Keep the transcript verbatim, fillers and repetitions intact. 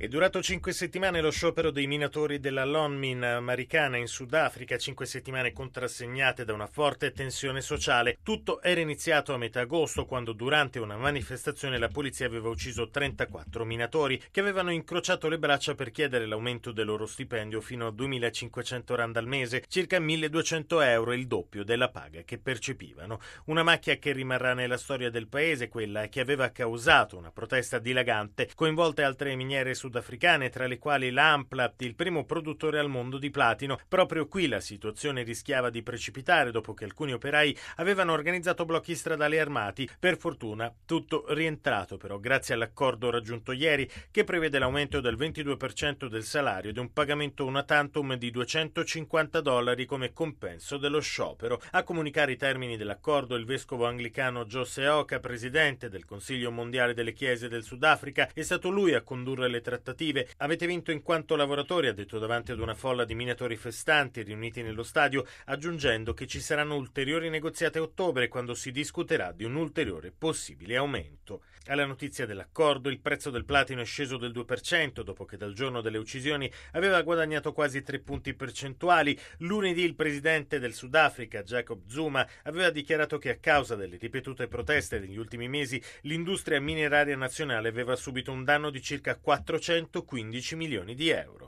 È durato cinque settimane lo sciopero dei minatori della Lonmin Marikana in Sudafrica, cinque settimane contrassegnate da una forte tensione sociale. Tutto era iniziato a metà agosto, quando durante una manifestazione la polizia aveva ucciso trentaquattro minatori che avevano incrociato le braccia per chiedere l'aumento del loro stipendio fino a duemilacinquecento rand al mese, circa milleduecento euro, il doppio della paga che percepivano. Una macchia che rimarrà nella storia del paese, quella che aveva causato una protesta dilagante, coinvolte altre miniere sudafricane africane, tra le quali l'Amplat, il primo produttore al mondo di platino. Proprio qui la situazione rischiava di precipitare dopo che alcuni operai avevano organizzato blocchi stradali armati. Per fortuna tutto rientrato però grazie all'accordo raggiunto ieri, che prevede l'aumento del ventidue per cento del salario ed un pagamento una tantum di duecentocinquanta dollari come compenso dello sciopero. A comunicare i termini dell'accordo il vescovo anglicano Jose Oka, presidente del Consiglio mondiale delle chiese del Sudafrica. È stato lui a condurre le trattative. Avete vinto in quanto lavoratori, ha detto davanti ad una folla di minatori festanti riuniti nello stadio, aggiungendo che ci saranno ulteriori negoziati a ottobre, quando si discuterà di un ulteriore possibile aumento. Alla notizia dell'accordo, il prezzo del platino è sceso del due per cento, dopo che dal giorno delle uccisioni aveva guadagnato quasi tre punti percentuali. Lunedì il presidente del Sudafrica, Jacob Zuma, aveva dichiarato che a causa delle ripetute proteste degli ultimi mesi l'industria mineraria nazionale aveva subito un danno di circa quattrocentoquindici milioni di euro.